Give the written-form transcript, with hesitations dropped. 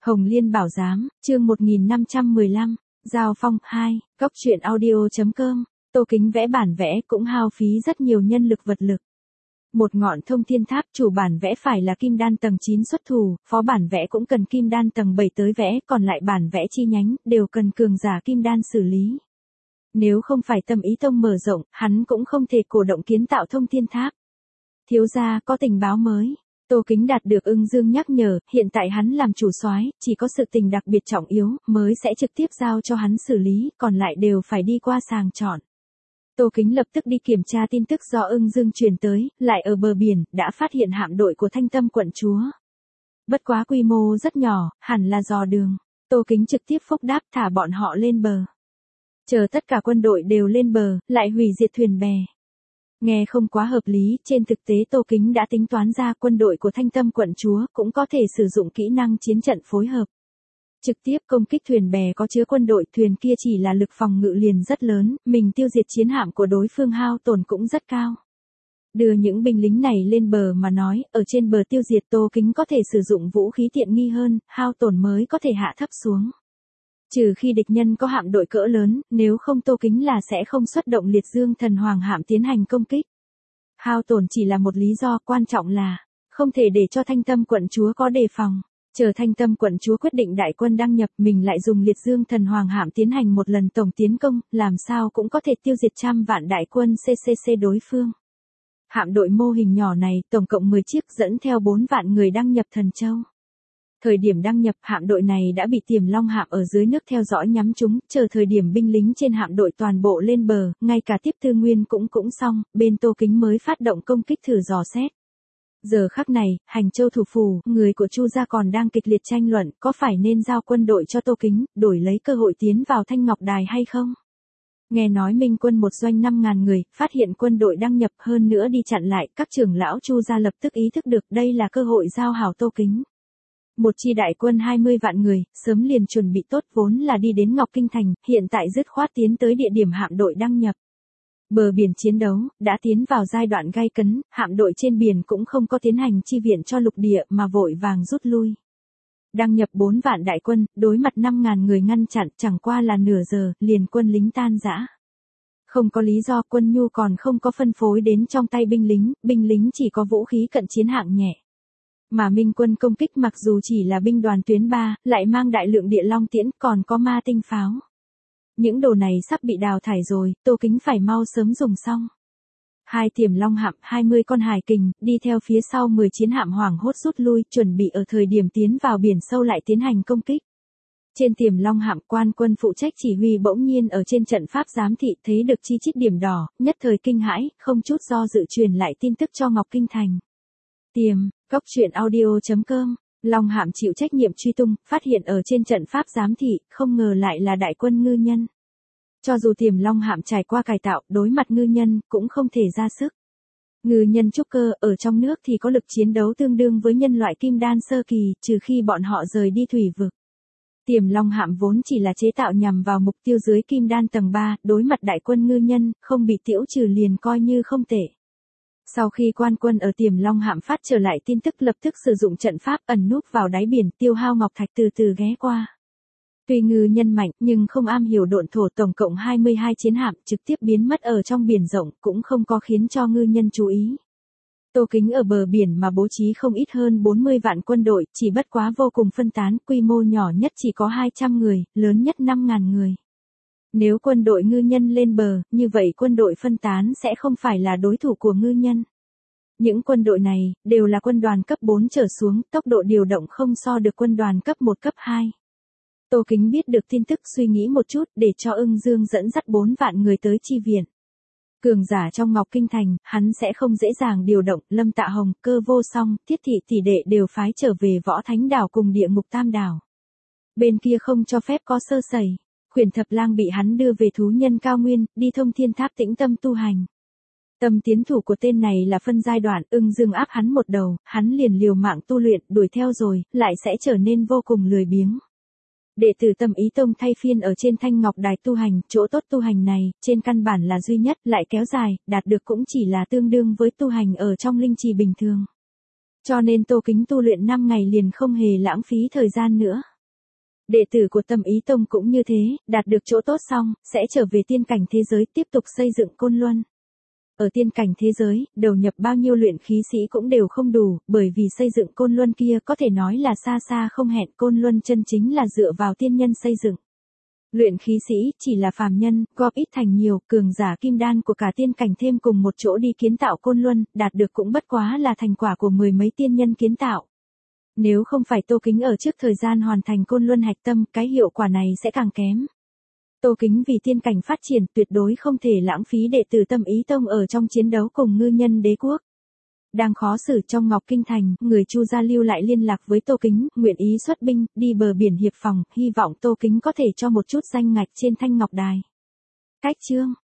Hồng Liên Bảo Giám, chương 1515, Giao Phong 2, Cóc truyện audio.com, Tô Kính vẽ bản vẽ cũng hao phí rất nhiều nhân lực vật lực. Một ngọn thông thiên tháp chủ bản vẽ phải là kim đan tầng 9 xuất thủ, phó bản vẽ cũng cần kim đan tầng 7 tới vẽ, còn lại bản vẽ chi nhánh đều cần cường giả kim đan xử lý. Nếu không phải tâm ý tông mở rộng, hắn cũng không thể cổ động kiến tạo thông thiên tháp. Thiếu gia có tình báo mới. Tô Kính đạt được Ưng Dương nhắc nhở, hiện tại hắn làm chủ soái, chỉ có sự tình đặc biệt trọng yếu mới sẽ trực tiếp giao cho hắn xử lý, còn lại đều phải đi qua sàng chọn. Tô Kính lập tức đi kiểm tra tin tức do Ưng Dương truyền tới, lại ở bờ biển, đã phát hiện hạm đội của Thanh Tâm quận chúa. Bất quá quy mô rất nhỏ, hẳn là dò đường. Tô Kính trực tiếp phốc đáp thả bọn họ lên bờ. Chờ tất cả quân đội đều lên bờ, lại hủy diệt thuyền bè. Nghe không quá hợp lý, trên thực tế Tô Kính đã tính toán ra quân đội của Thanh Tâm quận chúa cũng có thể sử dụng kỹ năng chiến trận phối hợp. Trực tiếp công kích thuyền bè có chứa quân đội, thuyền kia chỉ là lực phòng ngự liền rất lớn, mình tiêu diệt chiến hạm của đối phương hao tổn cũng rất cao. Đưa những binh lính này lên bờ mà nói, ở trên bờ tiêu diệt Tô Kính có thể sử dụng vũ khí tiện nghi hơn, hao tổn mới có thể hạ thấp xuống. Trừ khi địch nhân có hạm đội cỡ lớn, nếu không Tô Kính là sẽ không xuất động Liệt Dương Thần Hoàng hạm tiến hành công kích. Hao tổn chỉ là một lý do, quan trọng là không thể để cho Thanh Tâm quận chúa có đề phòng. Chờ Thanh Tâm quận chúa quyết định đại quân đăng nhập, mình lại dùng Liệt Dương Thần Hoàng hạm tiến hành một lần tổng tiến công, làm sao cũng có thể tiêu diệt trăm vạn đại quân CCC đối phương. Hạm đội mô hình nhỏ này, tổng cộng 10 chiếc dẫn theo 4 vạn người đăng nhập Thần Châu. Thời điểm đăng nhập, hạm đội này đã bị Tiềm Long hạm ở dưới nước theo dõi nhắm trúng, chờ thời điểm binh lính trên hạm đội toàn bộ lên bờ, ngay cả tiếp tư nguyên cũng xong, bên Tô Kính mới phát động công kích thử dò xét. Giờ khắc này, Hành Châu thủ phủ, người của Chu gia còn đang kịch liệt tranh luận, có phải nên giao quân đội cho Tô Kính, đổi lấy cơ hội tiến vào Thanh Ngọc Đài hay không? Nghe nói Minh quân một doanh 5.000 người, phát hiện quân đội đăng nhập hơn nữa đi chặn lại, các trưởng lão Chu gia lập tức ý thức được đây là cơ hội giao hảo Tô Kính. Một chi đại quân 20 vạn người, sớm liền chuẩn bị tốt vốn là đi đến Ngọc Kinh Thành, hiện tại dứt khoát tiến tới địa điểm hạm đội đăng nhập. Bờ biển chiến đấu, đã tiến vào giai đoạn gay cấn, hạm đội trên biển cũng không có tiến hành chi viện cho lục địa mà vội vàng rút lui. Đăng nhập 4 vạn đại quân, đối mặt 5.000 người ngăn chặn, chẳng qua là nửa giờ, liền quân lính tan rã. Không có lý do, quân nhu còn không có phân phối đến trong tay binh lính chỉ có vũ khí cận chiến hạng nhẹ. Mà Minh quân công kích mặc dù chỉ là binh đoàn tuyến 3, lại mang đại lượng địa long tiễn, còn có ma tinh pháo. Những đồ này sắp bị đào thải rồi, Tô Kính phải mau sớm dùng xong. 2 Tiềm Long hạm, 20 con hải kình, đi theo phía sau 10 chiến hạm hoảng hốt rút lui, chuẩn bị ở thời điểm tiến vào biển sâu lại tiến hành công kích. Trên Tiềm Long hạm, quan quân phụ trách chỉ huy bỗng nhiên ở trên trận pháp giám thị thấy được chi chít điểm đỏ, nhất thời kinh hãi, không chút do dự truyền lại tin tức cho Ngọc Kinh Thành. Cóc truyện audio.com, Long hạm chịu trách nhiệm truy tung, phát hiện ở trên trận pháp giám thị, không ngờ lại là đại quân ngư nhân. Cho dù Tiềm Long hạm trải qua cải tạo, đối mặt ngư nhân, cũng không thể ra sức. Ngư nhân trúc cơ, ở trong nước thì có lực chiến đấu tương đương với nhân loại kim đan sơ kỳ, trừ khi bọn họ rời đi thủy vực. Tiềm Long hạm vốn chỉ là chế tạo nhằm vào mục tiêu dưới kim đan tầng 3, đối mặt đại quân ngư nhân, không bị tiễu trừ liền coi như không tệ. Sau khi quan quân ở Tiềm Long hạm phát trở lại tin tức lập tức sử dụng trận pháp ẩn núp vào đáy biển, Tiêu Hao Ngọc Thạch từ từ ghé qua. Tuy ngư nhân mạnh nhưng không am hiểu độn thổ, tổng cộng 22 chiến hạm trực tiếp biến mất ở trong biển rộng cũng không có khiến cho ngư nhân chú ý. Tô Kính ở bờ biển mà bố trí không ít hơn 40 vạn quân đội, chỉ bất quá vô cùng phân tán, quy mô nhỏ nhất chỉ có 200 người, lớn nhất 5.000 người. Nếu quân đội ngư nhân lên bờ, như vậy quân đội phân tán sẽ không phải là đối thủ của ngư nhân. Những quân đội này, đều là quân đoàn cấp 4 trở xuống, tốc độ điều động không so được quân đoàn cấp 1 cấp 2. Tô Kính biết được tin tức suy nghĩ một chút để cho Ưng Dương dẫn dắt 4 vạn người tới chi viện. Cường giả trong Ngọc Kinh Thành, hắn sẽ không dễ dàng điều động, Lâm Tạ Hồng, Cơ Vô Song, Thiết Thị tỷ đệ đều phái trở về Võ Thánh Đảo cùng Địa Ngục Tam Đảo. Bên kia không cho phép có sơ sẩy. Khuyển Thập Lang bị hắn đưa về thú nhân cao nguyên, đi thông thiên tháp tĩnh tâm tu hành. Tâm tiến thủ của tên này là phân giai đoạn, Ưng Dương áp hắn một đầu, hắn liền liều mạng tu luyện, đuổi theo rồi, lại sẽ trở nên vô cùng lười biếng. Đệ tử Tâm Ý Tông thay phiên ở trên Thanh Ngọc Đài tu hành, chỗ tốt tu hành này, trên căn bản là duy nhất, lại kéo dài, đạt được cũng chỉ là tương đương với tu hành ở trong linh trì bình thường. Cho nên Tô Kính tu luyện 5 ngày liền không hề lãng phí thời gian nữa. Đệ tử của Tâm Ý Tông cũng như thế, đạt được chỗ tốt xong, sẽ trở về tiên cảnh thế giới tiếp tục xây dựng Côn Luân. Ở tiên cảnh thế giới, đầu nhập bao nhiêu luyện khí sĩ cũng đều không đủ, bởi vì xây dựng Côn Luân kia có thể nói là xa xa không hẹn, Côn Luân chân chính là dựa vào tiên nhân xây dựng. Luyện khí sĩ chỉ là phàm nhân, góp ít thành nhiều, cường giả kim đan của cả tiên cảnh thêm cùng một chỗ đi kiến tạo Côn Luân, đạt được cũng bất quá là thành quả của mười mấy tiên nhân kiến tạo. Nếu không phải Tô Kính ở trước thời gian hoàn thành Côn Luân hạch tâm, cái hiệu quả này sẽ càng kém. Tô Kính vì tiên cảnh phát triển tuyệt đối không thể lãng phí đệ tử Tâm Ý Tông ở trong chiến đấu cùng ngư nhân đế quốc. Đang khó xử trong Ngọc Kinh Thành, người Chu gia lưu lại liên lạc với Tô Kính, nguyện ý xuất binh, đi bờ biển hiệp phòng, hy vọng Tô Kính có thể cho một chút danh ngạch trên Thanh Ngọc Đài. Cách chương